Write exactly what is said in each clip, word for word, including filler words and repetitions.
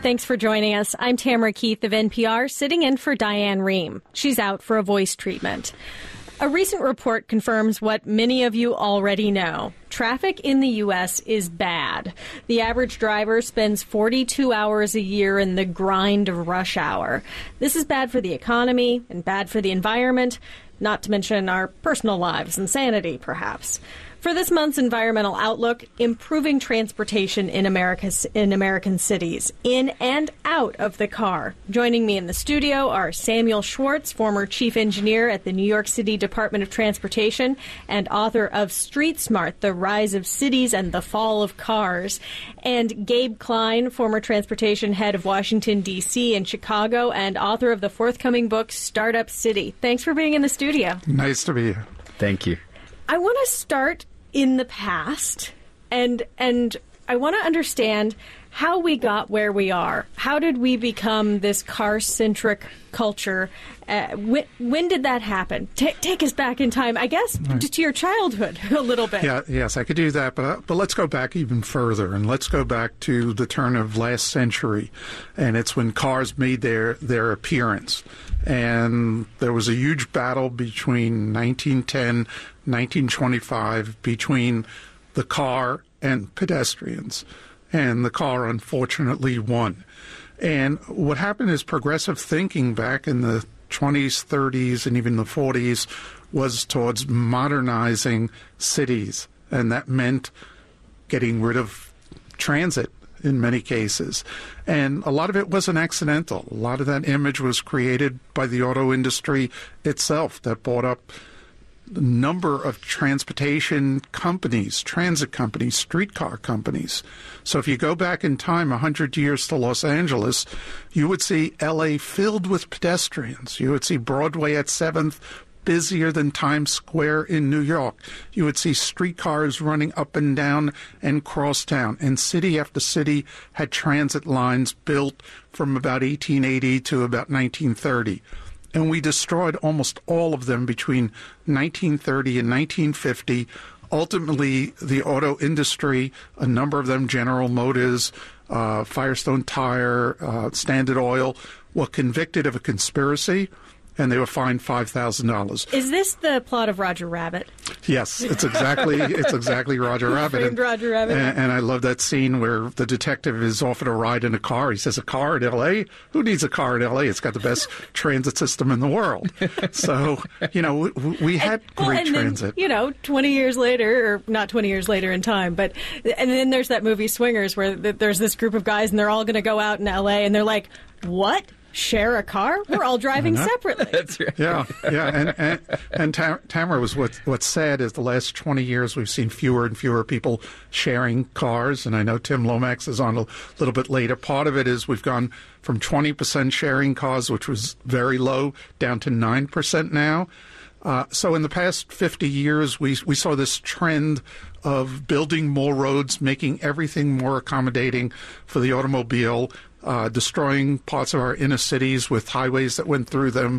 Thanks for joining us. I'm Tamara Keith of N P R, sitting in for Diane Rehm. She's out for a voice treatment. A recent report confirms what many of you already know. Traffic in the U S is bad. The average driver spends forty-two hours a year in the grind of rush hour. This is bad for the economy and bad for the environment, not to mention our personal lives and sanity, perhaps. For this month's Environmental Outlook, improving transportation in America's, in American cities, in and out of the car. Joining me in the studio are Samuel Schwartz, former chief engineer at the New York City Department of Transportation and author of Street Smart, The Rise of Cities and the Fall of Cars, and Gabe Klein, former transportation head of Washington, D C and Chicago, and author of the forthcoming book, Startup City. Thanks for being in the studio. Nice to be here. Thank you. I want to start in the past, and and I want to understand how we got where we are. How did we become this car-centric culture? Uh, when, when did that happen? T- take us back in time, I guess, right. to your childhood a little bit. Yeah, yes, I could do that, but but let's go back even further, and let's go back to the turn of last century, and it's when cars made their, their appearance. And there was a huge battle between nineteen ten, nineteen twenty-five, between the car and pedestrians. And the car, unfortunately, won. And what happened is progressive thinking back in the twenties, thirties, and even the forties was towards modernizing cities. And that meant getting rid of transit in many cases. And a lot of it wasn't accidental. A lot of that image was created by the auto industry itself that brought up the number of transportation companies, transit companies, streetcar companies. So if you go back in time one hundred years to Los Angeles, you would see L A filled with pedestrians. You would see Broadway at seventh busier than Times Square in New York. You would see streetcars running up and down and cross town. And city after city had transit lines built from about eighteen eighty to about nineteen thirty. And we destroyed almost all of them between nineteen thirty and nineteen fifty. Ultimately, the auto industry, a number of them, General Motors, uh, Firestone Tire, uh, Standard Oil, were convicted of a conspiracy, and they were fined five thousand dollars. Is this the plot of Roger Rabbit? Yes, it's exactly it's exactly Roger Rabbit. Framed Roger Rabbit. And, and I love that scene where the detective is offered a ride in a car. He says, a car in L A? Who needs a car in L A? It's got the best transit system in the world. So, you know, we, we had and, great well, and transit. Then, you know, twenty years later, or not twenty years later in time, but, and then there's that movie Swingers where there's this group of guys and they're all going to go out in L A and they're like, what? Share a car? We're all driving separately. That's right. Yeah, yeah. And and, and Tam- Tamara, was what, what's sad is the last twenty years we've seen fewer and fewer people sharing cars. And I know Tim Lomax is on a little bit later. Part of it is we've gone from twenty percent sharing cars, which was very low, down to nine percent now. Uh, so in the past fifty years, we we saw this trend of building more roads, making everything more accommodating for the automobile, uh, destroying parts of our inner cities with highways that went through them.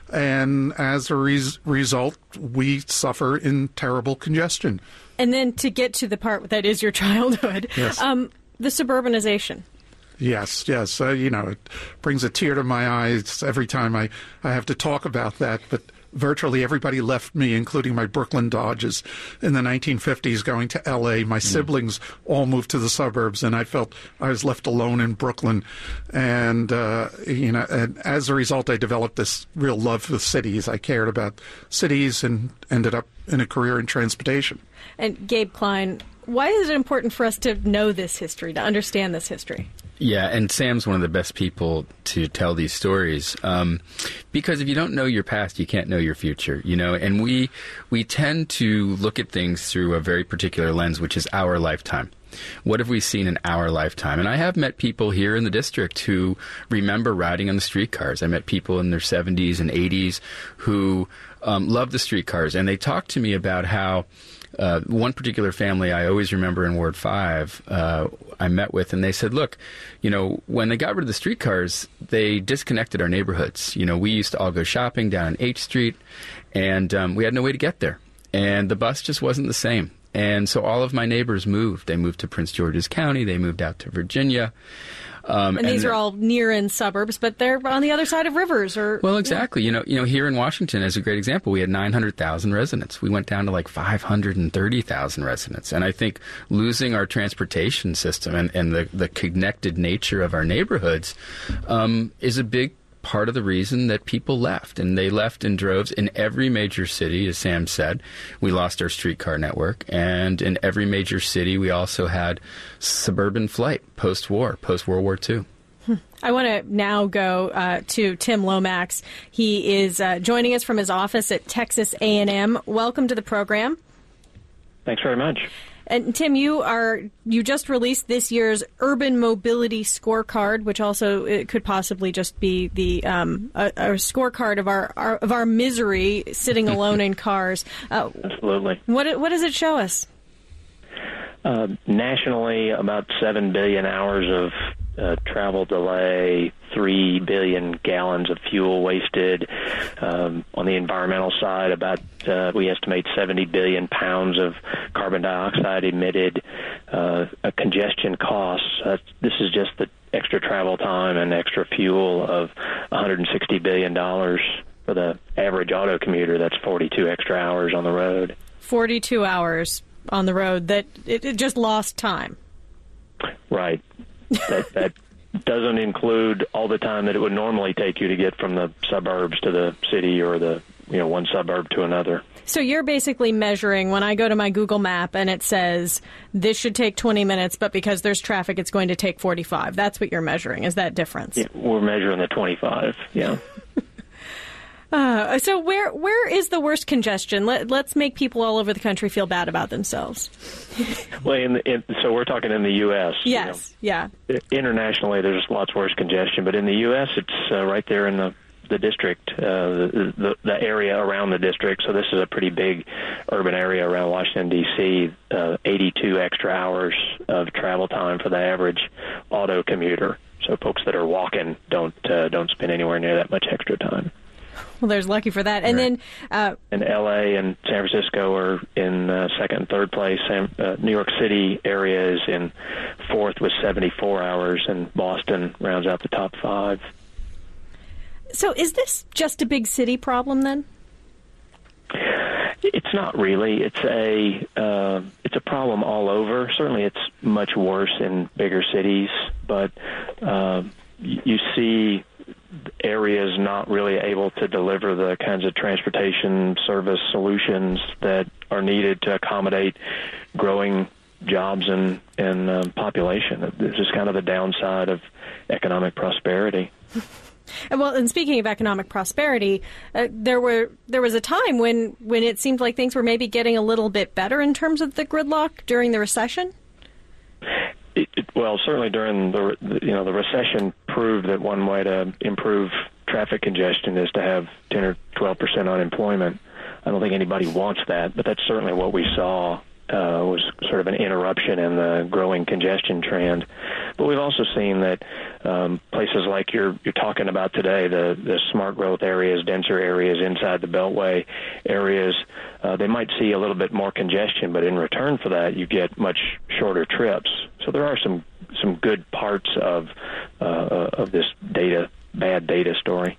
And as a res- result, we suffer in terrible congestion. And then to get to the part that is your childhood, yes. um, the suburbanization. Yes, yes. Uh, you know, it brings a tear to my eyes every time I, I have to talk about that. But virtually everybody left me, including my Brooklyn Dodgers in the nineteen fifties going to L A. My mm. siblings all moved to the suburbs, and I felt I was left alone in Brooklyn. And, uh, you know, and as a result, I developed this real love for cities. I cared about cities and ended up in a career in transportation. And Gabe Klein, why is it important for us to know this history, to understand this history? Yeah, and Sam's one of the best people to tell these stories, um, because if you don't know your past, you can't know your future, you know, and we we tend to look at things through a very particular lens, which is our lifetime. What have we seen in our lifetime? And I have met people here in the district who remember riding on the streetcars. I met people in their seventies and eighties who um, love the streetcars, and they talked to me about how Uh, one particular family I always remember in Ward five uh, I met with, and they said, look, you know, when they got rid of the streetcars, they disconnected our neighborhoods. You know, we used to all go shopping down on H Street, and um, we had no way to get there. And the bus just wasn't the same. And so all of my neighbors moved. They moved to Prince George's County. They moved out to Virginia. Um, and these and, are all near-in suburbs, but they're on the other side of rivers. Or Well, exactly. You know, you know, here in Washington, as a great example, we had nine hundred thousand residents. We went down to like five hundred thirty thousand residents. And I think losing our transportation system and, and the, the connected nature of our neighborhoods um, is a big part of the reason that people left. And they left in droves in every major city, as Sam said. We lost our streetcar network. And in every major city, we also had suburban flight post-war, post-World War Two. I want to now go uh, to Tim Lomax. He is uh, joining us from his office at Texas A and M. Welcome to the program. Thanks very much. And Tim, you are you just released this year's Urban Mobility Scorecard, which also it could possibly just be the um, a, a scorecard of our, our of our misery sitting alone in cars. Uh, Absolutely. What what does it show us? Uh, nationally, about seven billion hours of uh, travel delay, three billion gallons of fuel wasted. Um, on the environmental side, about uh, we estimate seventy billion pounds of carbon dioxide emitted. Uh, a congestion costs. Uh, this is just the extra travel time and extra fuel of one hundred sixty billion dollars for the average auto commuter. That's forty-two extra hours on the road. forty-two hours on the road that it, it just lost time. Right. That, that doesn't include all the time that it would normally take you to get from the suburbs to the city or the, you know, one suburb to another. So you're basically measuring when I go to my Google map and it says this should take twenty minutes, but because there's traffic, it's going to take forty-five. That's what you're measuring, is that difference? Yeah, we're measuring the twenty-five, yeah. Uh, so where where is the worst congestion? Let, let's make people all over the country feel bad about themselves. Well, in the, in, so we're talking in the U S Yes, you know. yeah. Internationally, there's lots worse congestion, but in the U S, it's uh, right there in the the district, uh, the, the the area around the district. So this is a pretty big urban area around Washington, D C, uh, eighty-two extra hours of travel time for the average auto commuter. So folks that are walking don't uh, don't spend anywhere near that much extra time. Well, there's lucky for that. And right. then... Uh, and L A and San Francisco are in uh, second and third place. San, uh, New York City area is in fourth with seventy-four hours, and Boston rounds out the top five. So is this just a big city problem then? It's not really. It's a uh, it's a problem all over. Certainly, it's much worse in bigger cities, but uh, you see areas not really able to deliver the kinds of transportation service solutions that are needed to accommodate growing jobs and, and um, population. This is kind of the downside of economic prosperity. Well, and speaking of economic prosperity, uh, there were there was a time when, when it seemed like things were maybe getting a little bit better in terms of the gridlock during the recession. It, it, well, certainly during the you know the recession proved that one way to improve traffic congestion is to have ten or twelve percent unemployment. I don't think anybody wants that, but that's certainly what we saw. Uh, was sort of an interruption in the growing congestion trend. But we've also seen that um, places like you're you're talking about today, the, the smart growth areas, denser areas inside the Beltway areas, uh, they might see a little bit more congestion, but in return for that, you get much shorter trips. So there are some some good parts of uh, of this data, bad data story.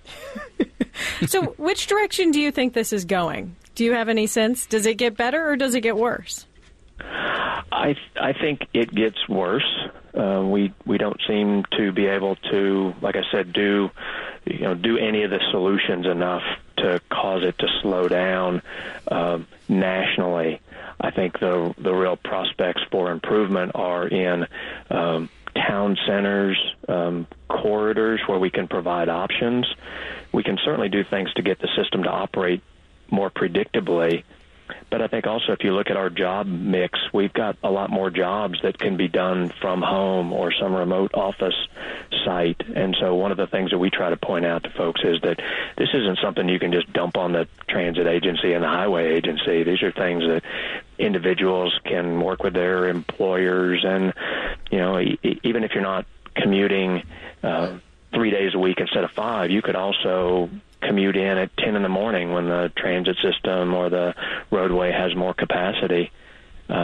So which direction do you think this is going? Do you have any sense? Does it get better or does it get worse? I I think it gets worse. Uh, we we don't seem to be able to, like I said, do you know do any of the solutions enough to cause it to slow down uh, nationally. I think the the real prospects for improvement are in um, town centers, um, corridors where we can provide options. We can certainly do things to get the system to operate more predictably. But I think also if you look at our job mix, we've got a lot more jobs that can be done from home or some remote office site. And so one of the things that we try to point out to folks is that this isn't something you can just dump on the transit agency and the highway agency. These are things that individuals can work with their employers. And, you know, e- even if you're not commuting uh, three days a week instead of five, you could also commute in at ten in the morning when the transit system or the roadway has more capacity. Uh,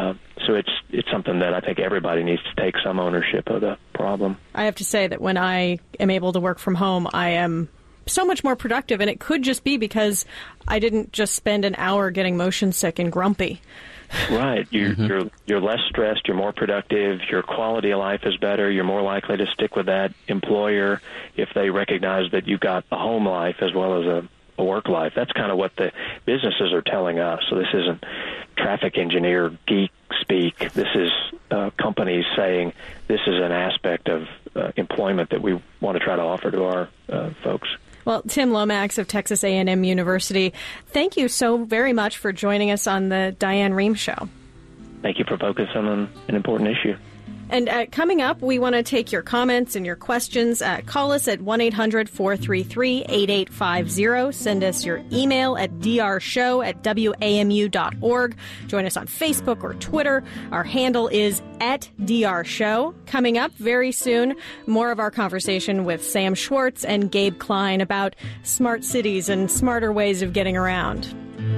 so it's it's something that I think everybody needs to take some ownership of the problem. I have to say that when I am able to work from home, I am so much more productive, and it could just be because I didn't just spend an hour getting motion sick and grumpy. Right. You're, mm-hmm. you're you're less stressed. You're more productive. Your quality of life is better. You're more likely to stick with that employer if they recognize that you've got a home life as well as a, a work life. That's kind of what the businesses are telling us. So this isn't traffic engineer geek speak. This is uh, companies saying this is an aspect of uh, employment that we want to try to offer to our uh, folks. Well, Tim Lomax of Texas A and M University, thank you so very much for joining us on the Diane Rehm Show. Thank you for focusing on an important issue. And uh, coming up, we want to take your comments and your questions. Uh, call us at one eight hundred four three three eight eight five zero. Send us your email at drshow at w a m u dot org. Join us on Facebook or Twitter. Our handle is at drshow. Coming up very soon, more of our conversation with Sam Schwartz and Gabe Klein about smart cities and smarter ways of getting around.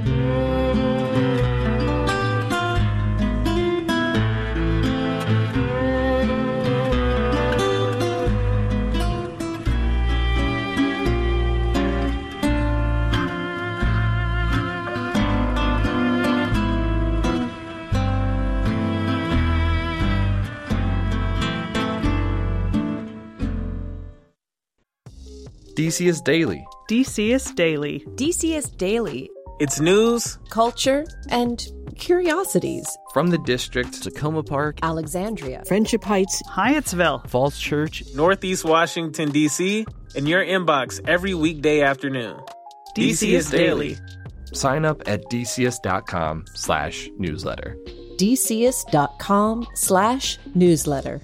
D C S Daily. D C S Daily. D C S Daily. It's news, culture, and curiosities. From the district, Tacoma Park, Alexandria, Friendship Heights, Hyattsville, Falls Church, Northeast Washington, D C, in your inbox every weekday afternoon. D C S Daily. Sign up at dcs.com slash newsletter. dcs.com slash newsletter.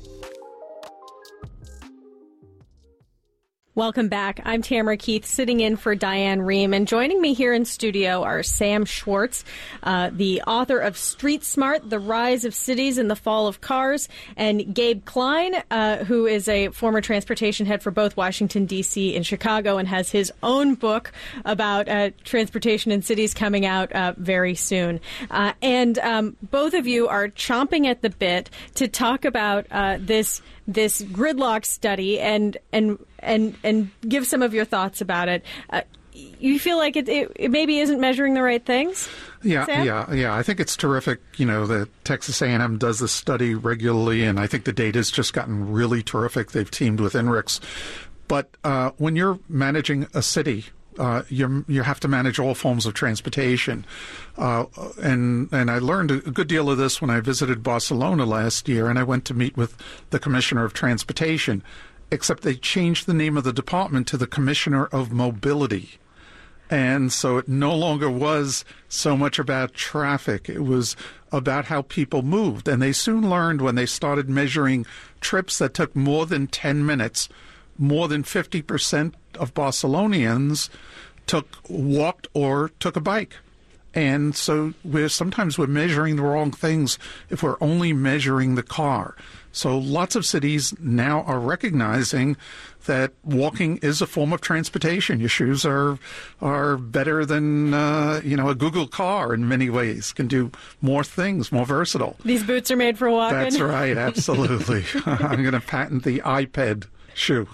Welcome back. I'm Tamara Keith, sitting in for Diane Rehm, and joining me here in studio are Sam Schwartz, uh, the author of Street Smart, The Rise of Cities and the Fall of Cars, and Gabe Klein, uh, who is a former transportation head for both Washington, D C and Chicago, and has his own book about uh, transportation in cities coming out uh, very soon. Uh, and um, both of you are chomping at the bit to talk about uh, this this gridlock study and and and and give some of your thoughts about it. Uh, you feel like it, it, it maybe isn't measuring the right things? Yeah, Sam? yeah, yeah. I think it's terrific, you know, that Texas A and M does this study regularly, and I think the data's just gotten really terrific. They've teamed with INRIX. But uh, when you're managing a city, Uh, you you have to manage all forms of transportation, uh, and and I learned a good deal of this when I visited Barcelona last year, and I went to meet with the Commissioner of Transportation, except they changed the name of the department to the Commissioner of Mobility, and so it no longer was so much about traffic. It was about how people moved, and they soon learned when they started measuring trips that took more than ten minutes, more than fifty percent of Barcelonians took walked or took a bike. And so we're sometimes we're measuring the wrong things if we're only measuring the car. So lots of cities now are recognizing that walking is a form of transportation. Your shoes are are better than uh, you know a Google car in many ways. Can do more things, more versatile. These boots are made for walking. That's right, absolutely. I'm going to patent the iPad shoe.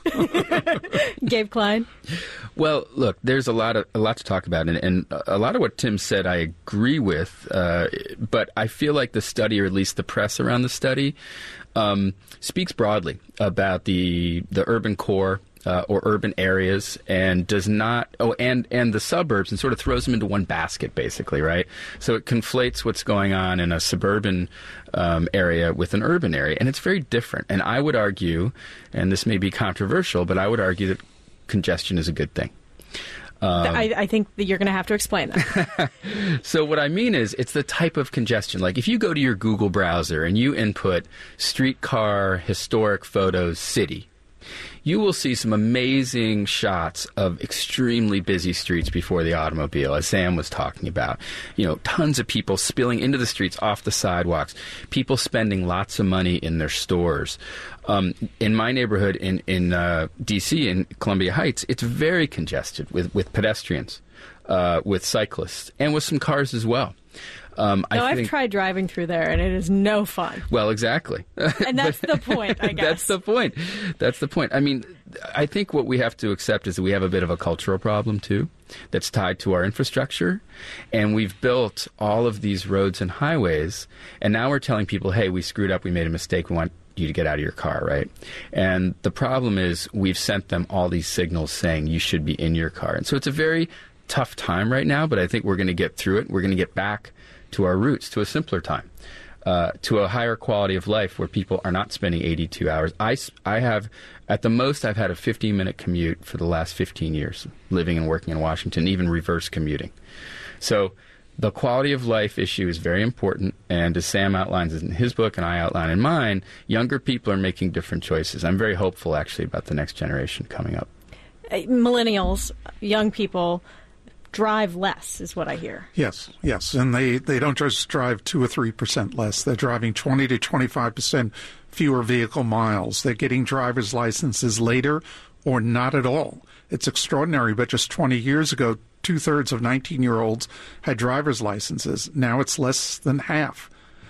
Gabe Klein. Well, look, there's a lot of a lot to talk about, and, and a lot of what Tim said I agree with, uh, but I feel like the study, or at least the press around the study, um, speaks broadly about the the urban core uh, or urban areas, and does not oh and and the suburbs, and sort of throws them into one basket, basically, right? So it conflates what's going on in a suburban um, area with an urban area, and it's very different. And I would argue, and this may be controversial, but I would argue that congestion is a good thing. Um, I, I think that you're going to have to explain that. So what I mean is, it's the type of congestion. Like if you go to your Google browser and you input streetcar, historic photos, city, you will see some amazing shots of extremely busy streets before the automobile, as Sam was talking about. You know, tons of people spilling into the streets off the sidewalks, people spending lots of money in their stores. Um, in my neighborhood in, in uh, D C, in Columbia Heights, it's very congested with, with pedestrians. uh, with cyclists and with some cars as well. Um, no, I I've think, tried driving through there, and it is no fun. Well, exactly. And that's the point, I guess. That's the point. That's the point. I mean, I think what we have to accept is that we have a bit of a cultural problem, too, that's tied to our infrastructure. And we've built all of these roads and highways, and now we're telling people, hey, we screwed up, we made a mistake, we want you to get out of your car, right? And the problem is we've sent them all these signals saying you should be in your car. And so it's a very tough time right now, but I think we're going to get through it. We're going to get back to our roots, to a simpler time, uh, to a higher quality of life where people are not spending eighty-two hours. I, I have, at the most, I've had a fifteen-minute commute for the last fifteen years, living and working in Washington, even reverse commuting. So the quality of life issue is very important, and as Sam outlines in his book and I outline in mine, younger people are making different choices. I'm very hopeful, actually, about the next generation coming up. Millennials, young people, drive less, is what I hear. Yes, yes. And they, they don't just drive two or three percent less. They're driving twenty to twenty-five percent fewer vehicle miles. They're getting driver's licenses later or not at all. It's extraordinary, but just twenty years ago, two-thirds of nineteen-year-olds had driver's licenses. Now it's less than half.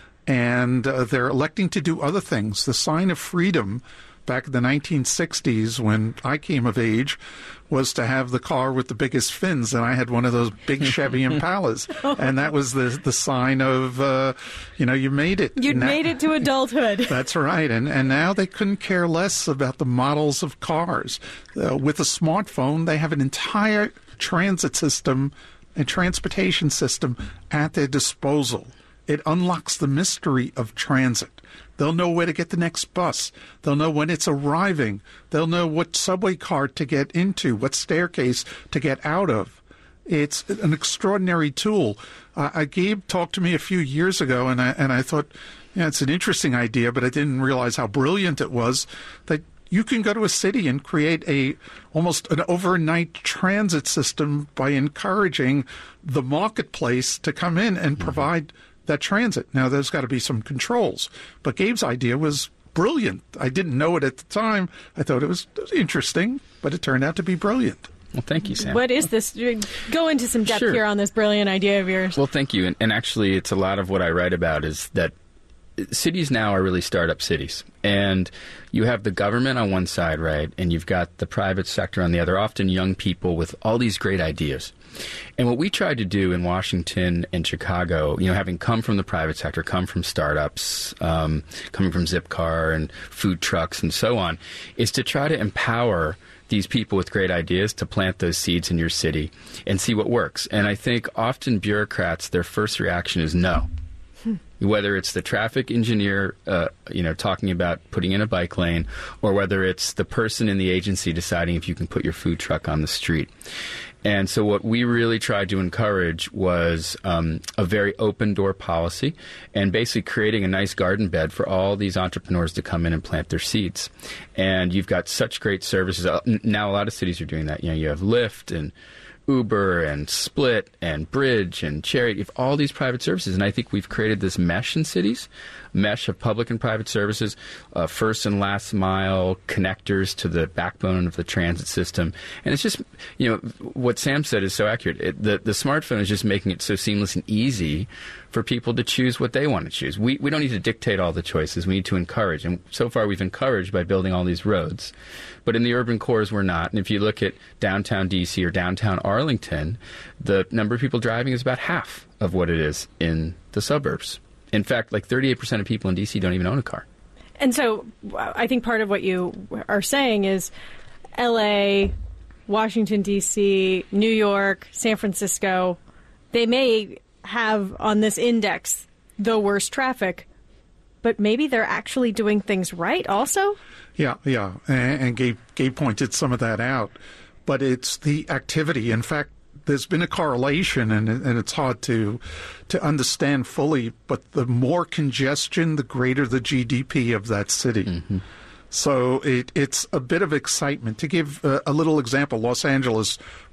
And uh, they're electing to do other things. The sign of freedom back in the nineteen sixties, when I came of age, was to have the car with the biggest fins, and I had one of those big Chevy Impalas, and that was the the sign of, uh, you know, you made it. You'd now, made it to adulthood. That's right, and and now they couldn't care less about the models of cars. Uh, with a smartphone, they have an entire transit system and transportation system at their disposal. It unlocks the mystery of transit. They'll know where to get the next bus. They'll know when it's arriving. They'll know what subway cart to get into, what staircase to get out of. It's an extraordinary tool. Uh, Gabe talked to me a few years ago, and I, and I thought, yeah, it's an interesting idea, but I didn't realize how brilliant it was that you can go to a city and create a almost an overnight transit system by encouraging the marketplace to come in and mm-hmm. provide that transit. Now, there's got to be some controls, but Gabe's idea was brilliant. I didn't know it at the time. I thought it was interesting, but it turned out to be brilliant. Well, thank you, Sam. What is this? Go into some depth sure. here on this brilliant idea of yours. Well, thank you. And, and actually, it's a lot of what I write about is that cities now are really startup cities. And you have the government on one side, right, and you've got the private sector on the other, often young people with all these great ideas. And what we tried to do in Washington and Chicago, you know, having come from the private sector, come from startups, um, coming from Zipcar and food trucks and so on, is to try to empower these people with great ideas to plant those seeds in your city and see what works. And I think often bureaucrats, their first reaction is no. Hmm. Whether it's the traffic engineer, uh, you know, talking about putting in a bike lane, or whether it's the person in the agency deciding if you can put your food truck on the street. And so what we really tried to encourage was um, a very open-door policy and basically creating a nice garden bed for all these entrepreneurs to come in and plant their seeds. And you've got such great services. Now a lot of cities are doing that. You know, you have Lyft and Uber and Split and Bridge and Chariot. You have all these private services, and I think we've created this mesh in cities, mesh of public and private services, uh, first and last mile connectors to the backbone of the transit system. And it's just, you know, what Sam said is so accurate. It, the, the smartphone is just making it so seamless and easy for people to choose what they want to choose. We, we don't need to dictate all the choices. We need to encourage. And so far we've encouraged by building all these roads. But in the urban cores, we're not. And if you look at downtown D C or downtown Arlington, the number of people driving is about half of what it is in the suburbs. In fact, like thirty-eight percent of people in D C don't even own a car. And so I think part of what you are saying is L A, Washington, D C, New York, San Francisco, they may have on this index the worst traffic, but maybe they're actually doing things right also? Yeah, yeah. And, and Gabe, Gabe pointed some of that out. But it's the activity. In fact, there's been a correlation, and, and it's hard to to understand fully, but the more congestion, the greater the G D P of that city. Mm-hmm. So it, it's a bit of excitement. To give a, a little example, Los Angeles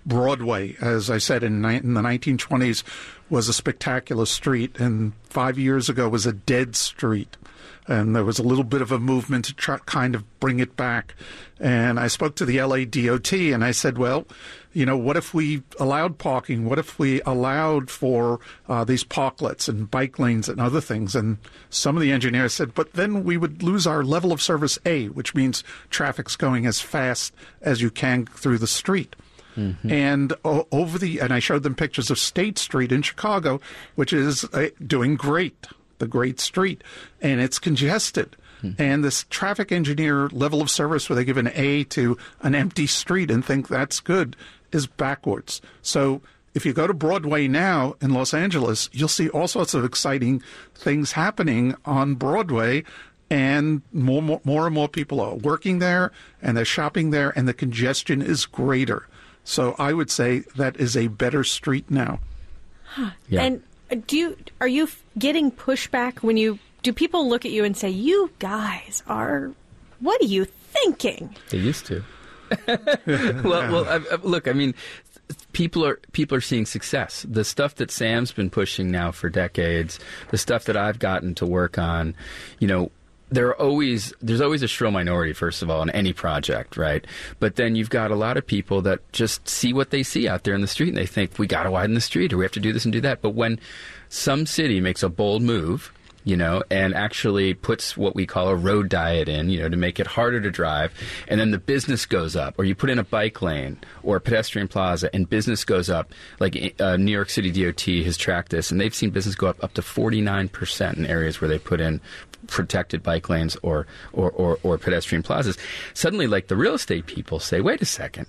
Broadway, as I said, in, ni- in the nineteen twenties, was a spectacular street, and five years ago was a dead street. And there was a little bit of a movement to try, kind of bring it back. And I spoke to the L A D O T, and I said, well, you know, what if we allowed parking? What if we allowed for uh, these parklets and bike lanes and other things? And some of the engineers said, but then we would lose our level of service A, which means traffic's going as fast as you can through the street. Mm-hmm. And uh, over the, and I showed them pictures of State Street in Chicago, which is uh, doing great, the great street, and it's congested. Mm-hmm. And this traffic engineer level of service where they give an A to an empty street and think that's good is backwards. So if you go to Broadway now in Los Angeles, you'll see all sorts of exciting things happening on Broadway, and more, more, more and more people are working there, and they're shopping there, and the congestion is greater. So I would say that is a better street now. Huh. Yeah. And do you are you getting pushback when you do people look at you and say, "You guys are, what are you thinking?" They used to. well, well, I, I, look, I mean, people are people are seeing success. The stuff that Sam's been pushing now for decades, the stuff that I've gotten to work on, you know. There are always there's always a shrill minority, first of all, in any project, right? But then you've got a lot of people that just see what they see out there in the street, and they think, we got to widen the street, or we have to do this and do that. But when some city makes a bold move, you know, and actually puts what we call a road diet in, you know, to make it harder to drive, and then the business goes up, or you put in a bike lane or a pedestrian plaza, and business goes up, like uh, New York City D O T has tracked this, and they've seen business go up up to forty-nine percent in areas where they put in protected bike lanes or, or, or, or pedestrian plazas. Suddenly, like, the real estate people say, wait a second,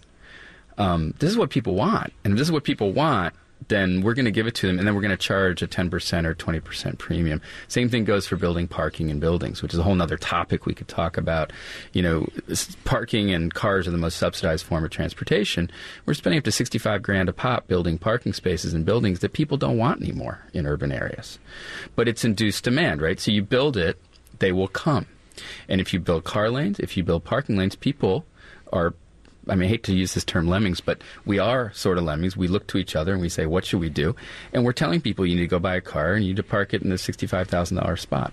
um, this is what people want, and if this is what people want, then we're going to give it to them, and then we're going to charge a ten percent or twenty percent premium. Same thing goes for building parking in buildings, which is a whole other topic we could talk about. You know, parking and cars are the most subsidized form of transportation. We're spending up to sixty-five grand a pop building parking spaces in buildings that people don't want anymore in urban areas. But it's induced demand, right? So you build it, they will come. And if you build car lanes, if you build parking lanes, people are, I mean, I hate to use this term lemmings, but we are sort of lemmings. We look to each other and we say, what should we do? And we're telling people you need to go buy a car and you need to park it in the sixty-five thousand dollars spot.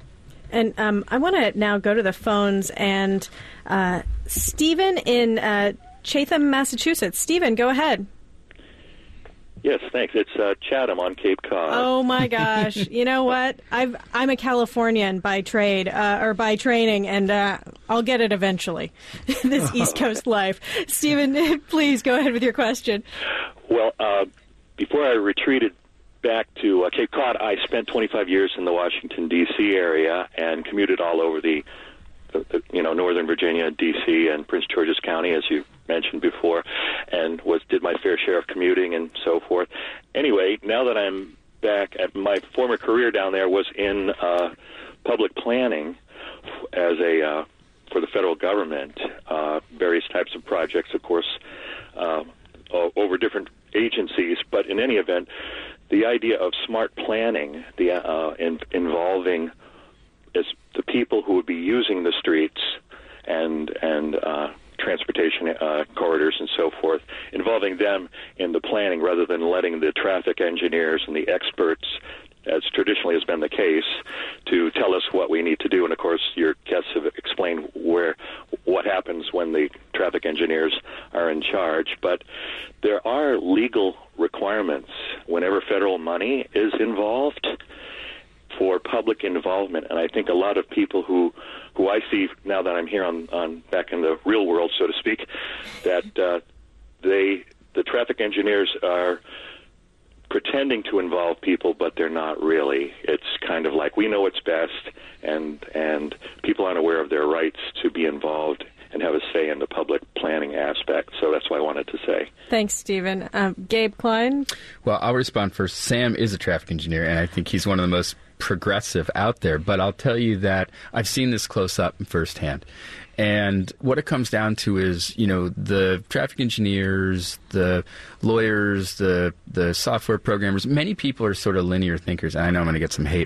And um, I want to now go to the phones, and uh, Stephen in uh, Chatham, Massachusetts. Stephen, go ahead. Yes, thanks. It's uh, Chatham on Cape Cod. Oh, my gosh. You know what? I've, I'm a Californian by trade, uh, or by training, and uh, I'll get it eventually, this East Coast life. Stephen, please go ahead with your question. Well, uh, before I retreated back to uh, Cape Cod, I spent twenty-five years in the Washington, D C area and commuted all over the, the, the you know, Northern Virginia, D C, and Prince George's County, as you mentioned before, and was did my fair share of commuting and so forth. Anyway, now that I'm back, at my former career down there was in uh, public planning as a uh, for the federal government, uh, various types of projects, of course, uh, over different agencies. But in any event, the idea of smart planning, the uh, in, involving is the people who would be using the streets and and uh, transportation uh, corridors and so forth, involving them in the planning rather than letting the traffic engineers and the experts, as traditionally has been the case, to tell us what we need to do. And of course, your guests have explained where what happens when the traffic engineers are in charge. But there are legal requirements whenever federal money is involved for public involvement, and I think a lot of people who, who I see now that I'm here on, on back in the real world, so to speak, that uh, they the traffic engineers are pretending to involve people, but they're not really. It's kind of like we know what's best, and and people aren't aware of their rights to be involved and have a say in the public planning aspect. So that's what I wanted to say. Thanks, Stephen. Um, Gabe Klein? Well, I'll respond first. Sam is a traffic engineer, and I think he's one of the most progressive out there. But I'll tell you that I've seen this close up and firsthand. And what it comes down to is, you know, the traffic engineers, the lawyers, the the software programmers, many people are sort of linear thinkers. And I know I'm going to get some hate mail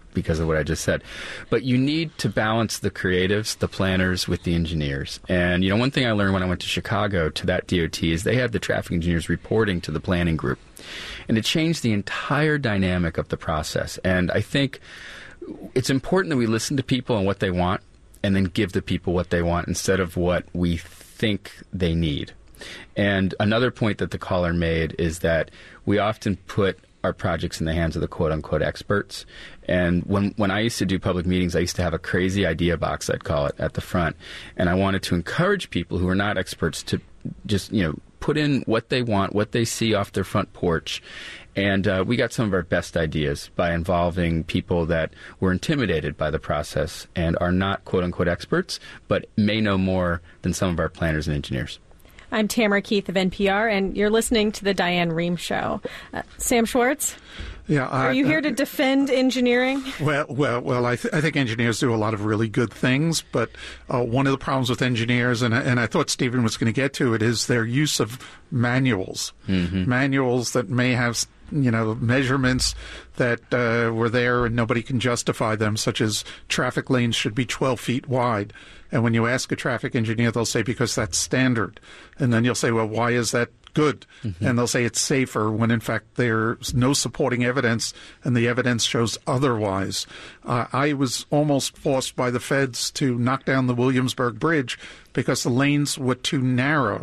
because of what I just said. But you need to balance the creatives, the planners, with the engineers. And, you know, one thing I learned when I went to Chicago to that D O T is they had the traffic engineers reporting to the planning group. And it changed the entire dynamic of the process. And I think it's important that we listen to people and what they want and then give the people what they want instead of what we think they need. And another point that the caller made is that we often put our projects in the hands of the quote-unquote experts. And when when I used to do public meetings, I used to have a crazy idea box, I'd call it, at the front. And I wanted to encourage people who are not experts to just, you know, put in what they want, what they see off their front porch. And uh, we got some of our best ideas by involving people that were intimidated by the process and are not quote-unquote experts, but may know more than some of our planners and engineers. I'm Tamara Keith of N P R, and you're listening to the Diane Rehm Show. Uh, Sam Schwartz? Yeah, I, Are you here to defend engineering? Well, well, well. I, th- I think engineers do a lot of really good things, but uh, one of the problems with engineers, and, and I thought Stephen was going to get to it, is their use of manuals, mm-hmm. manuals that may have, you know, measurements that uh, were there and nobody can justify them, such as traffic lanes should be twelve feet wide. And when you ask a traffic engineer, they'll say, because that's standard. And then you'll say, well, why is that good? Mm-hmm. And they'll say it's safer when, in fact, there's no supporting evidence and the evidence shows otherwise. Uh, I was almost forced by the feds to knock down the Williamsburg Bridge because the lanes were too narrow.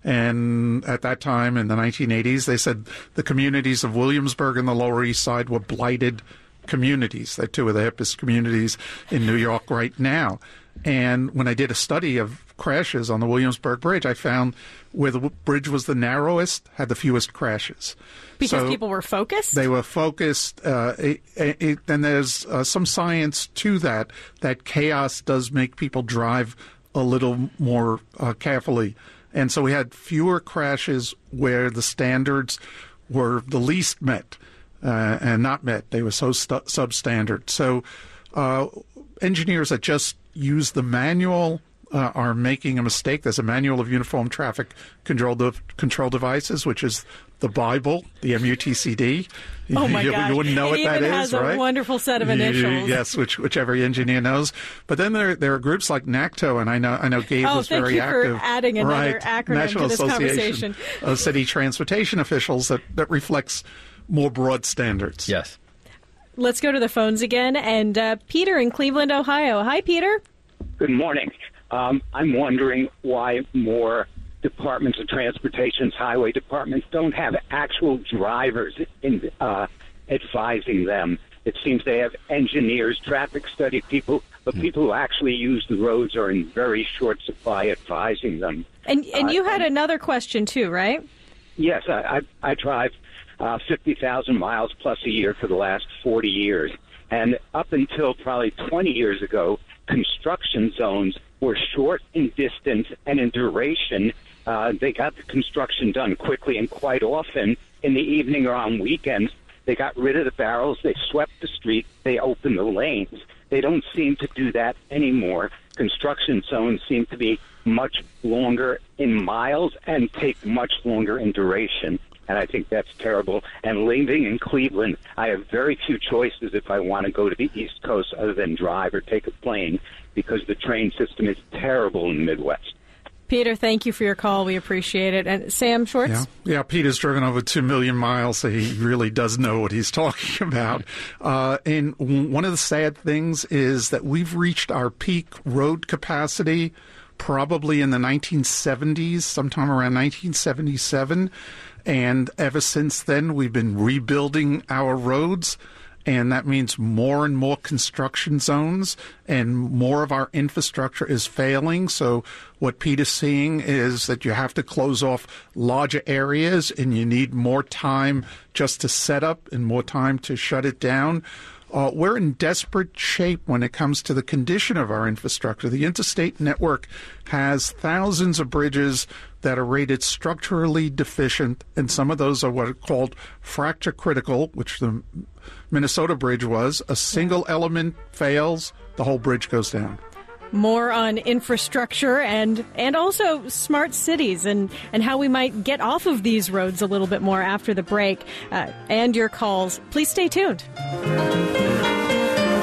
And at that time, in the nineteen eighties, they said the communities of Williamsburg and the Lower East Side were blighted communities. They're two of the hippest communities in New York right now. And when I did a study of crashes on the Williamsburg Bridge, I found where the bridge was the narrowest, had the fewest crashes. Because so people were focused? They were focused. Uh, it, it, and there's uh, some science to that, that chaos does make people drive a little more uh, carefully. And so we had fewer crashes where the standards were the least met uh, and not met. They were so st- substandard. So uh, engineers that just use the manual uh, are making a mistake. There's a manual of uniform traffic control de- control devices, which is the Bible, the M U T C D. Oh my you, gosh. you wouldn't know it what that is, right? It has a wonderful set of initials. Yes, which which every engineer knows. But then there there are groups like NACTO, and I know I know Gabe oh, was very active. Oh, thank you for adding another right, acronym National to this Association conversation. of City Transportation Officials that, that reflects more broad standards. Yes. Let's go to the phones again. And uh, Peter in Cleveland, Ohio. Hi, Peter. Good morning. Um, I'm wondering why more departments of transportation, highway departments, don't have actual drivers in uh, advising them. It seems they have engineers, traffic study people, but people who actually use the roads are in very short supply advising them. And and you uh, had and, another question too, right? Yes, I, I, I drive uh, fifty thousand miles plus a year for the last forty years. And up until probably twenty years ago, construction zones were short in distance and in duration. Uh, they got the construction done quickly, and quite often in the evening or on weekends, they got rid of the barrels, they swept the street, they opened the lanes. They don't seem to do that anymore. Construction zones seem to be much longer in miles and take much longer in duration. And I think that's terrible. And living in Cleveland, I have very few choices if I want to go to the East Coast other than drive or take a plane, because the train system is terrible in the Midwest. Peter, thank you for your call. We appreciate it. And Sam Schwartz? Yeah, yeah Peter's driven over two million miles, so he really does know what he's talking about. Uh, and one of the sad things is that we've reached our peak road capacity probably in the nineteen seventies, sometime around nineteen seventy-seven. And ever since then, we've been rebuilding our roads. And that means more and more construction zones, and more of our infrastructure is failing. So what Peter's seeing is that you have to close off larger areas, and you need more time just to set up and more time to shut it down. Uh, we're in desperate shape when it comes to the condition of our infrastructure. The interstate network has thousands of bridges that are rated structurally deficient, and some of those are what are called fracture critical, which the Minnesota bridge was. A single element fails, the whole bridge goes down. More on infrastructure and and also smart cities and, and how we might get off of these roads a little bit more after the break. Uh, and your calls. Please stay tuned.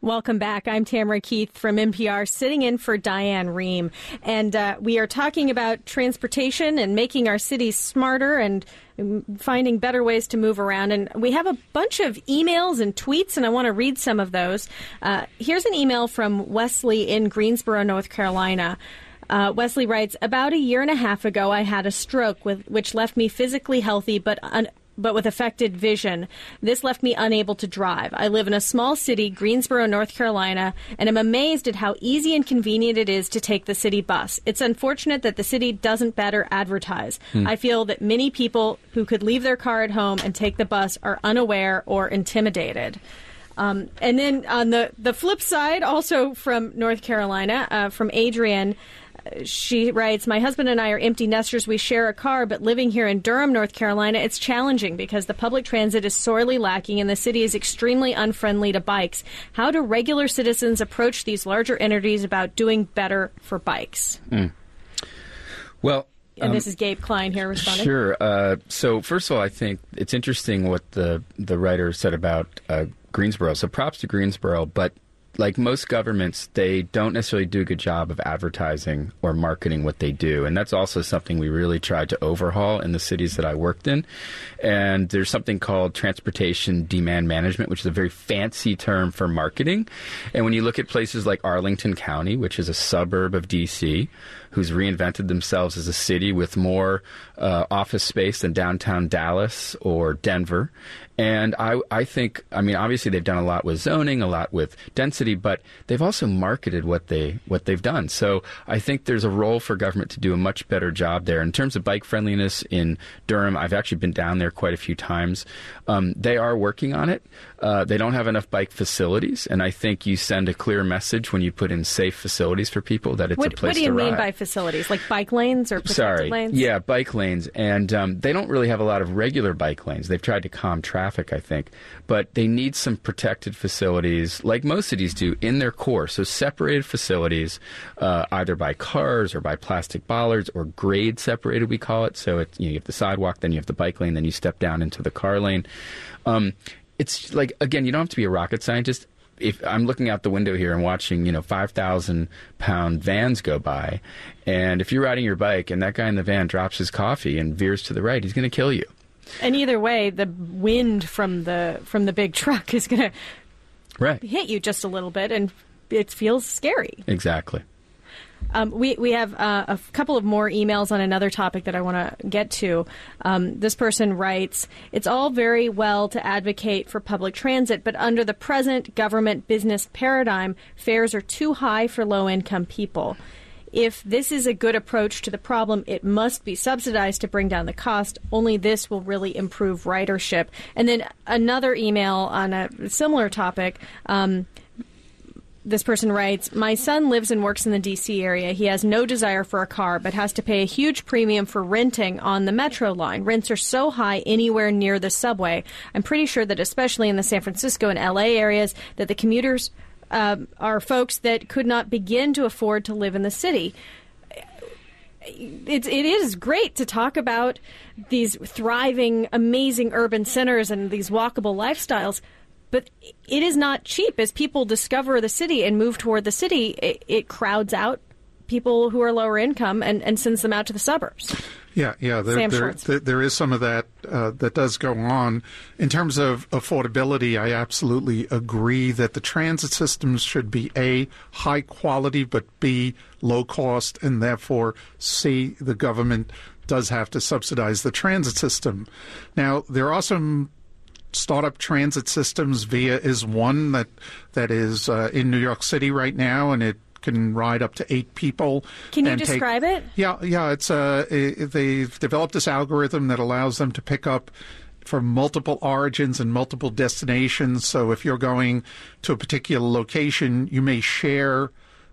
Welcome back. I'm Tamara Keith from N P R, sitting in for Diane Rehm. And uh, we are talking about transportation and making our cities smarter and finding better ways to move around. And we have a bunch of emails and tweets, and I want to read some of those. Uh, here's an email from Wesley in Greensboro, North Carolina. Uh, Wesley writes, about a year and a half ago, I had a stroke, with, which left me physically healthy but un- but with affected vision. This left me unable to drive. I live in a small city, Greensboro, North Carolina, and am amazed at how easy and convenient it is to take the city bus. It's unfortunate that the city doesn't better advertise. Hmm. I feel that many people who could leave their car at home and take the bus are unaware or intimidated. Um, and then on the, the flip side, also from North Carolina, uh, from Adrian, she writes, my husband and I are empty nesters. We share a car, but living here in Durham, North Carolina, it's challenging because the public transit is sorely lacking and the city is extremely unfriendly to bikes. How do regular citizens approach these larger entities about doing better for bikes? Mm. Well, and um, this is Gabe Klein here responding. Sure. Uh, so first of all, I think it's interesting what the, the writer said about uh, Greensboro. So props to Greensboro, but like most governments, they don't necessarily do a good job of advertising or marketing what they do. And that's also something we really tried to overhaul in the cities that I worked in. And there's something called transportation demand management, which is a very fancy term for marketing. And when you look at places like Arlington County, which is a suburb of D C, who's reinvented themselves as a city with more uh, office space than downtown Dallas or Denver. And I, I think, I mean, obviously they've done a lot with zoning, a lot with density, but they've also marketed what they what they've done. So I think there's a role for government to do a much better job there. In terms of bike friendliness in Durham, I've actually been down there quite a few times. Um, they are working on it. Uh, they don't have enough bike facilities, and I think you send a clear message when you put in safe facilities for people that it's what, a place to ride. What do you mean ride. by facilities? Like bike lanes or protected Sorry. lanes? Yeah, bike lanes. And um, they don't really have a lot of regular bike lanes. They've tried to calm traffic, I think. But they need some protected facilities, like most cities do, in their core. So separated facilities, uh, either by cars or by plastic bollards, or grade separated, we call it. So it, you know, you have the sidewalk, then you have the bike lane, then you step down into the car lane. Um, it's like, again, you don't have to be a rocket scientist. If I'm looking out the window here and watching, you know, five thousand pound vans go by, and if you're riding your bike and that guy in the van drops his coffee and veers to the right, he's going to kill you. And either way, the wind from the from the big truck is going to right. hit you just a little bit, and it feels scary. Exactly. Um, we we have uh, a couple of more emails on another topic that I want to get to. Um, this person writes, it's all very well to advocate for public transit, but under the present government business paradigm, fares are too high for low-income people. If this is a good approach to the problem, it must be subsidized to bring down the cost. Only this will really improve ridership. And then another email on a similar topic. Um, This person writes, my son lives and works in the D C area. He has no desire for a car, but has to pay a huge premium for renting on the Metro line. Rents are so high anywhere near the subway. I'm pretty sure that especially in the San Francisco and L A areas, that the commuters uh, are folks that could not begin to afford to live in the city. It's, it is great to talk about these thriving, amazing urban centers and these walkable lifestyles, but it is not cheap. As people discover the city and move toward the city, it, it crowds out people who are lower income and, and sends them out to the suburbs. Yeah, yeah, there, Sam there, Schwartz. there, there is some of that uh, that does go on. In terms of affordability, I absolutely agree that the transit systems should be A, high quality, but B, low cost, and therefore C, the government does have to subsidize the transit system. Now, there are some startup transit systems. Via is one that that is uh, in New York City right now, and it can ride up to eight people. Can you and describe take, it? Yeah, yeah. It's uh, it, they've developed this algorithm that allows them to pick up from multiple origins and multiple destinations. So if you're going to a particular location, you may share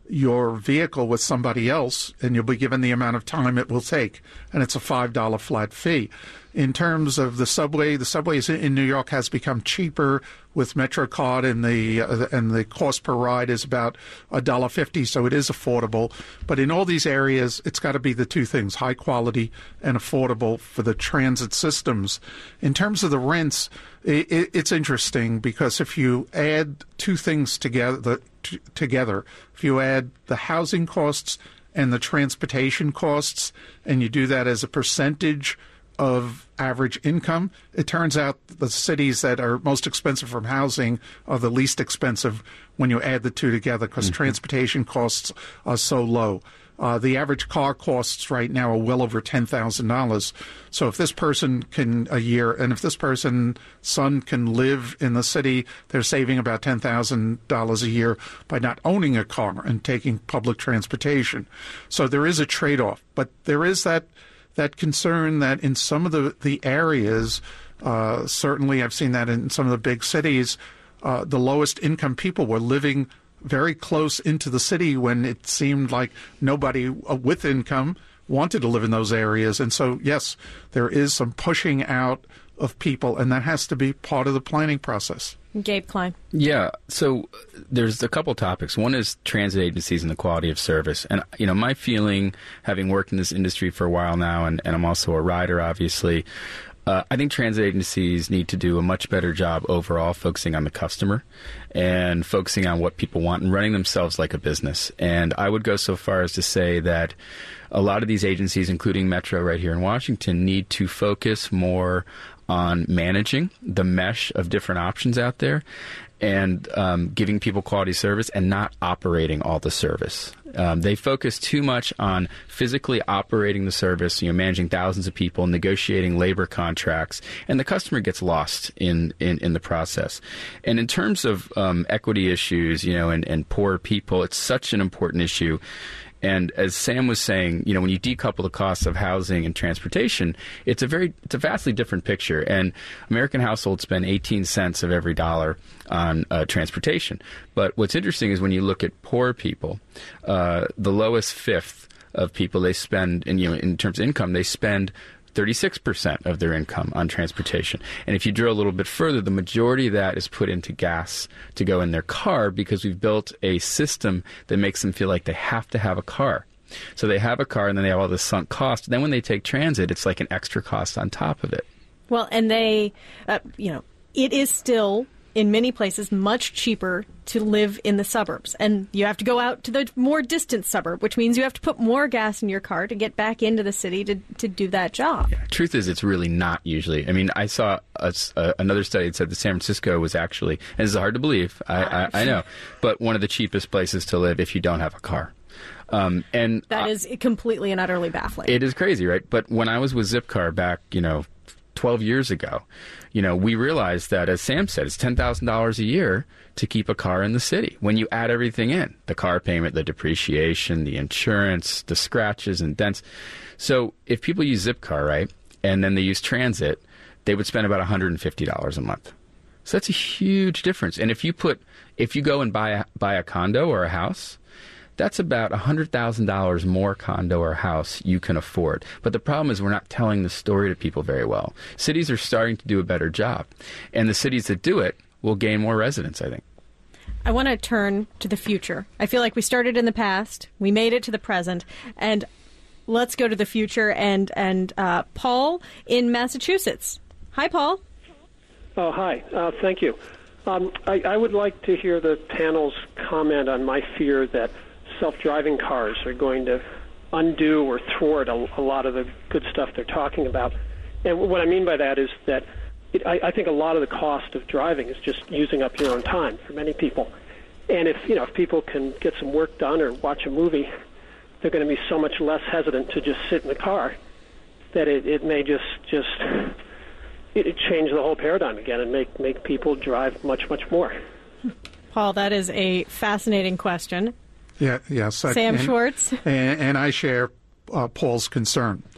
your vehicle with somebody else, and you'll be given the amount of time it will take, and it's a five dollar flat fee. In terms of the subway, the subways in New York has become cheaper with MetroCard, and the uh, and the cost per ride is about a dollar fifty, so it is affordable. But in all these areas, it's got to be the two things: high quality and affordable for the transit systems. In terms of the rents, it, it's interesting because if you add two things together, t- together, if you add the housing costs and the transportation costs, and you do that as a percentage of average income, it turns out the cities that are most expensive from housing are the least expensive when you add the two together, because mm-hmm. transportation costs are so low. Uh, the average car costs right now are well over ten thousand dollars. So if this person can, a year, and if this person's son can live in the city, they're saving about ten thousand dollars a year by not owning a car and taking public transportation. So there is a trade-off. But there is that that concern that in some of the, the areas, uh, certainly I've seen that in some of the big cities, uh, the lowest income people were living very close into the city when it seemed like nobody with income wanted to live in those areas. And so, yes, there is some pushing out of people, and that has to be part of the planning process. Gabe Klein. Yeah, so there's a couple topics. One is transit agencies and the quality of service. And, you know, my feeling, having worked in this industry for a while now, and, and I'm also a rider, obviously, uh, I think transit agencies need to do a much better job overall focusing on the customer and focusing on what people want and running themselves like a business. And I would go so far as to say that a lot of these agencies, including Metro right here in Washington, need to focus more on managing the mesh of different options out there and um, giving people quality service and not operating all the service. Um, they focus too much on physically operating the service, you know, managing thousands of people, negotiating labor contracts, and the customer gets lost in, in, in the process. And in terms of um, equity issues, you know, and, and poor people, it's such an important issue. And as Sam was saying, you know, when you decouple the costs of housing and transportation, it's a very, it's a vastly different picture. And American households spend eighteen cents of every dollar on uh, transportation. But what's interesting is when you look at poor people, uh, the lowest fifth of people, they spend, in, you know, in terms of income, they spend thirty-six percent of their income on transportation. And if you drill a little bit further, the majority of that is put into gas to go in their car because we've built a system that makes them feel like they have to have a car. So they have a car and then they have all this sunk cost. Then when they take transit, it's like an extra cost on top of it. Well, and they, uh, you know, it is still in many places much cheaper to live in the suburbs. And you have to go out to the more distant suburb, which means you have to put more gas in your car to get back into the city to, to do that job. Yeah, truth is, it's really not usually. I mean, I saw a, uh, another study that said that San Francisco was actually, and this is hard to believe, I, I, I know, but one of the cheapest places to live if you don't have a car. Um, and That uh, is completely and utterly baffling. It is crazy, right? But when I was with Zipcar back, you know, twelve years ago, you know, we realized that, as Sam said, it's ten thousand dollars a year to keep a car in the city. When you add everything in, the car payment, the depreciation, the insurance, the scratches and dents. So if people use Zipcar, right, and then they use transit, they would spend about one hundred fifty dollars a month. So that's a huge difference. And if you put, if you go and buy a, buy a condo or a house, that's about one hundred thousand dollars more condo or house you can afford. But the problem is we're not telling the story to people very well. Cities are starting to do a better job. And the cities that do it will gain more residents, I think. I want to turn to the future. I feel like we started in the past, we made it to the present, and let's go to the future. And, and uh, Paul in Massachusetts. Hi, Paul. Oh, hi. Uh, thank you. Um, I, I would like to hear the panel's comment on my fear that self-driving cars are going to undo or thwart a, a lot of the good stuff they're talking about. And what I mean by that is that it, I, I think a lot of the cost of driving is just using up your own time for many people. And if, you know, if people can get some work done or watch a movie, they're going to be so much less hesitant to just sit in the car that it, it may just just it, it change the whole paradigm again and make, make people drive much, much more. Paul, that is a fascinating question. Yeah, yes. Sam and, Schwartz. And, and I share uh, Paul's concern.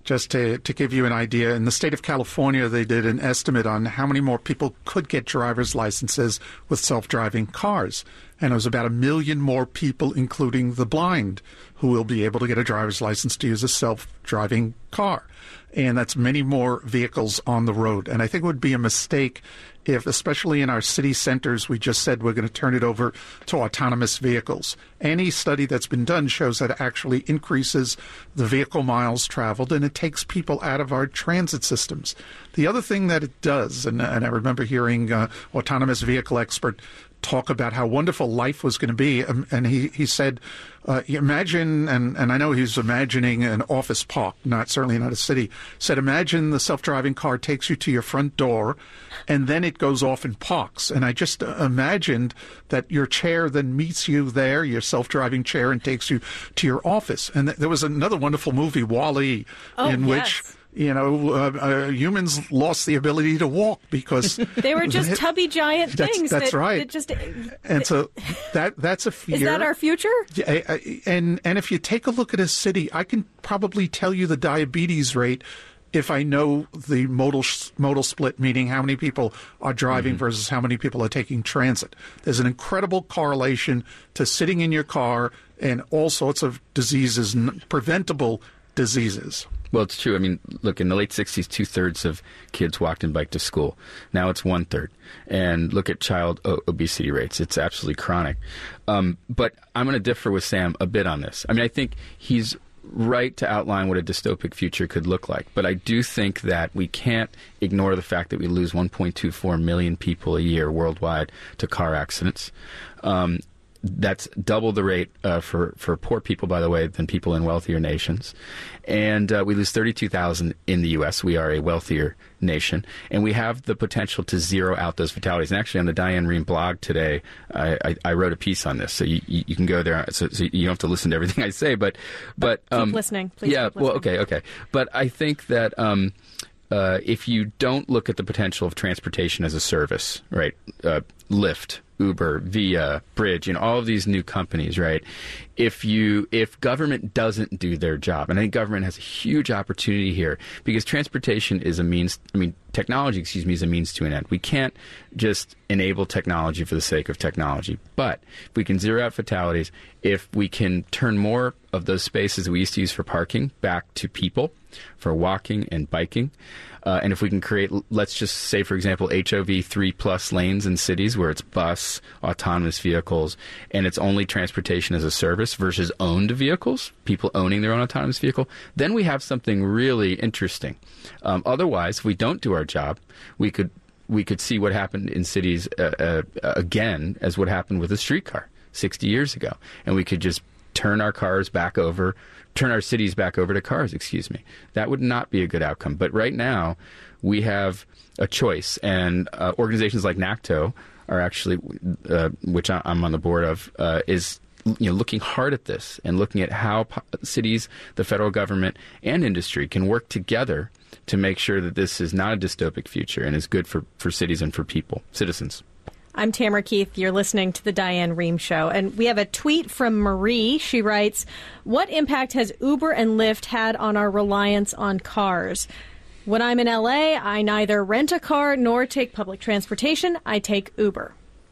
Just to, to give you an idea, in the state of California, they did an estimate on how many more people could get driver's licenses with self-driving cars. And it was about a million more people, including the blind, who will be able to get a driver's license to use a self-driving car. And that's many more vehicles on the road. And I think it would be a mistake if, especially in our city centers, we just said we're going to turn it over to autonomous vehicles. Any study that's been done shows that it actually increases the vehicle miles traveled, and it takes people out of our transit systems. The other thing that it does, and, and I remember hearing uh, autonomous vehicle expert talk about how wonderful life was going to be. Um, and he, he said, uh, imagine, and, and I know he was imagining an office park, not certainly not a city, said imagine the self-driving car takes you to your front door and then it goes off and parks. And I just uh, imagined that your chair then meets you there, your self-driving chair, and takes you to your office. And th- there was another wonderful movie, Wall-E, oh, in yes. which... You know, uh, uh, humans lost the ability to walk because they were just tubby giant things. That's, that's that, right. That just, and so that that's a fear. Is that our future? Yeah, and and if you take a look at a city, I can probably tell you the diabetes rate if I know the modal modal split, meaning how many people are driving mm-hmm. versus how many people are taking transit. There's an incredible correlation to sitting in your car and all sorts of diseases, preventable diseases. Well, it's true. I mean, look, in the late sixties, two-thirds of kids walked and biked to school. Now it's one-third. And look at child o- obesity rates. It's absolutely chronic. Um, but I'm going to differ with Sam a bit on this. I mean, I think he's right to outline what a dystopic future could look like. But I do think that we can't ignore the fact that we lose one point two four million people a year worldwide to car accidents. Um That's double the rate uh, for, for poor people, by the way, than people in wealthier nations. And uh, we lose thirty-two thousand in the U S. We are a wealthier nation. And we have the potential to zero out those fatalities. And actually, on the Diane Rehm blog today, I, I, I wrote a piece on this. So you, you, you can go there. So, so you don't have to listen to everything I say. But, but um, keep listening. Please yeah, keep listening. well, okay, okay. But I think that... Um, Uh, if you don't look at the potential of transportation as a service, right, uh, Lyft, Uber, Via, Bridge, and all of these new companies, right, if you if government doesn't do their job, and I think government has a huge opportunity here, because transportation is a means, I mean, technology, excuse me, is a means to an end. We can't just enable technology for the sake of technology. But if we can zero out fatalities, if we can turn more of those spaces that we used to use for parking back to people, for walking and biking, uh, and if we can create, let's just say, for example, H O V three plus lanes in cities where it's bus, autonomous vehicles, and it's only transportation as a service versus owned vehicles, people owning their own autonomous vehicle, then we have something really interesting. Um, otherwise, if we don't do our job, we could we could see what happened in cities uh, uh, again as what happened with a streetcar sixty years ago, and we could just turn our cars back over, turn our cities back over to cars, excuse me. That would not be a good outcome. But right now, we have a choice, and uh, organizations like NACTO are actually, uh, which I'm on the board of, uh, is you know looking hard at this and looking at how po- cities, the federal government, and industry can work together to make sure that this is not a dystopic future and is good for, for cities and for people, citizens. I'm Tamara Keith. You're listening to The Diane Rehm Show. And we have a tweet from Marie. She writes, what impact has Uber and Lyft had on our reliance on cars? When I'm in L A, I neither rent a car nor take public transportation. I take Uber.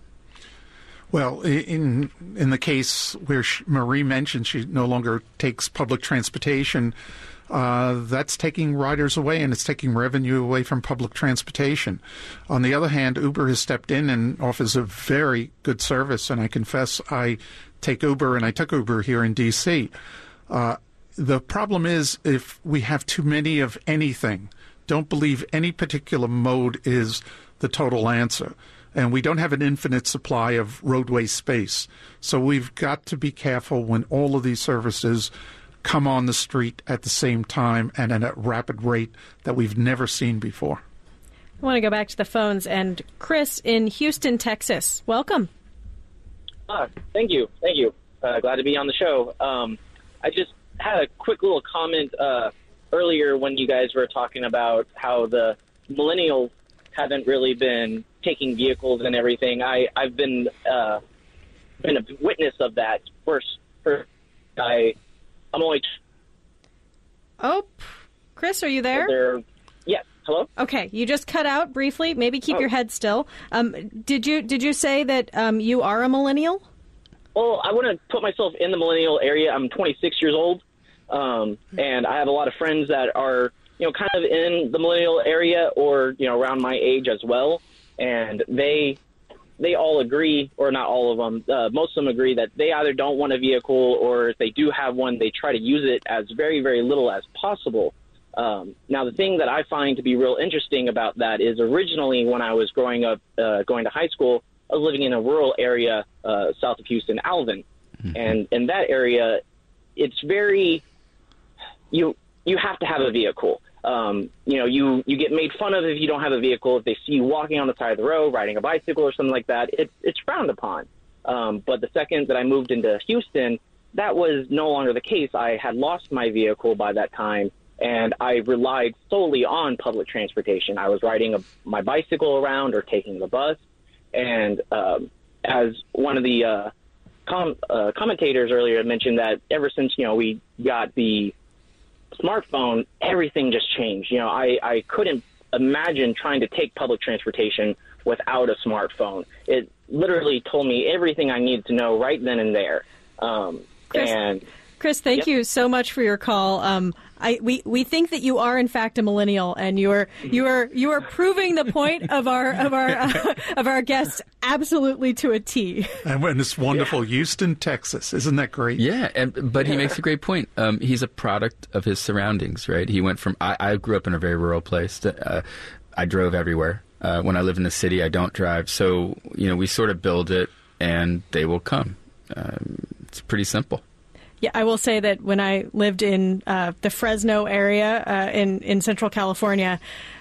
Well, in in the case where she, Marie mentioned she no longer takes public transportation, Uh, that's taking riders away, and it's taking revenue away from public transportation. On the other hand, Uber has stepped in and offers a very good service, and I confess I take Uber, and I took Uber here in D C. Uh, the problem is if we have too many of anything, don't believe any particular mode is the total answer. And we don't have an infinite supply of roadway space. So we've got to be careful when all of these services come on the street at the same time and at a rapid rate that we've never seen before. I want to go back to the phones. And Chris in Houston, Texas, welcome. Ah, thank you. Thank you. Uh, glad to be on the show. Um, I just had a quick little comment uh, earlier when you guys were talking about how the millennials haven't really been taking vehicles and everything. I, I've been uh, been a witness of that. First, first I... I'm only. Oh, Chris, are you there? There, yes. Hello? Okay, you just cut out briefly. Maybe keep Oh. your head still. Um, did you did you say that um, you are a millennial? Well, I want to put myself in the millennial area. I'm twenty-six years old, um, and I have a lot of friends that are, you know, kind of in the millennial area or, you know, around my age as well. And they they all agree, or not all of them, uh, most of them agree that they either don't want a vehicle, or if they do have one, they try to use it as very, very little as possible. Um, now, the thing that I find to be real interesting about that is originally when I was growing up, uh, going to high school, I was living in a rural area uh, south of Houston, Alvin. Mm-hmm. And in that area, it's very, you you have to have a vehicle. Um, you know, you, you get made fun of if you don't have a vehicle. If they see you walking on the side of the road, riding a bicycle or something like that, it, it's frowned upon. Um, but the second that I moved into Houston, that was no longer the case. I had lost my vehicle by that time, and I relied solely on public transportation. I was riding a, my bicycle around or taking the bus. And um, as one of the uh, com- uh, commentators earlier mentioned, that ever since, you know, we got the smartphone, everything just changed. You know, I, I couldn't imagine trying to take public transportation without a smartphone. It literally told me everything I needed to know right then and there. Um, Chris, and Chris, thank yep. you so much for your call. Um, I, we, we think that you are in fact a millennial, and you are you are you are proving the point of our of our uh, of our guest absolutely to a T. And when it's wonderful, Houston, Texas, isn't that great? Yeah, and but he makes a great point. Um, he's a product of his surroundings, right? He went from I, I grew up in a very rural place. To, uh, I drove everywhere. Uh, when I live in the city, I don't drive. So you know, we sort of build it, and they will come. Um, it's pretty simple. Yeah, I will say that when I lived in uh, the Fresno area uh, in in Central California,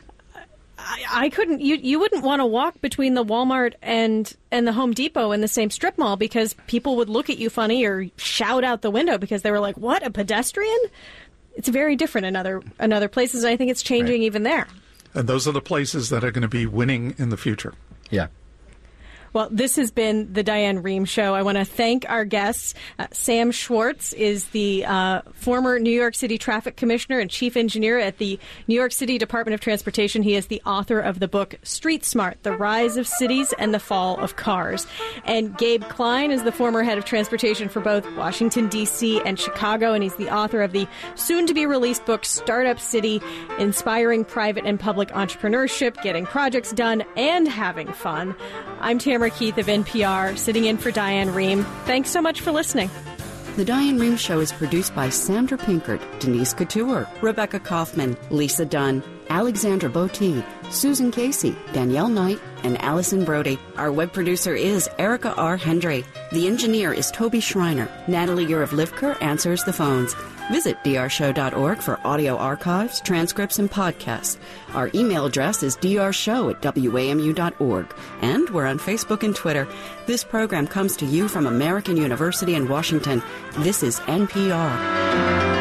I, I couldn't. You you wouldn't want to walk between the Walmart and and the Home Depot in the same strip mall because people would look at you funny or shout out the window because they were like, "What, a pedestrian?" It's very different in other in other places. And I think it's changing right. even there. And those are the places that are going to be winning in the future. Yeah. Well, this has been the Diane Rehm Show. I want to thank our guests. Uh, Sam Schwartz is the uh, former New York City Traffic Commissioner and Chief Engineer at the New York City Department of Transportation. He is the author of the book Street Smart, The Rise of Cities and the Fall of Cars. And Gabe Klein is the former head of transportation for both Washington, D C and Chicago, and he's the author of the soon-to-be-released book Startup City, Inspiring Private and Public Entrepreneurship, Getting Projects Done, and Having Fun. I'm Tamara Keith of N P R, sitting in for Diane Rehm. Thanks so much for listening. The Diane Rehm Show is produced by Sandra Pinkert, Denise Couture, Rebecca Kaufman, Lisa Dunn, Alexandra Botti, Susan Casey, Danielle Knight, and Allison Brody. Our web producer is Erica R. Hendry. The engineer is Toby Schreiner. Natalie Uriv-Livker answers the phones. Visit d r show dot org for audio archives, transcripts, and podcasts. Our email address is d r show at w a m u dot org. And we're on Facebook and Twitter. This program comes to you from American University in Washington. This is N P R.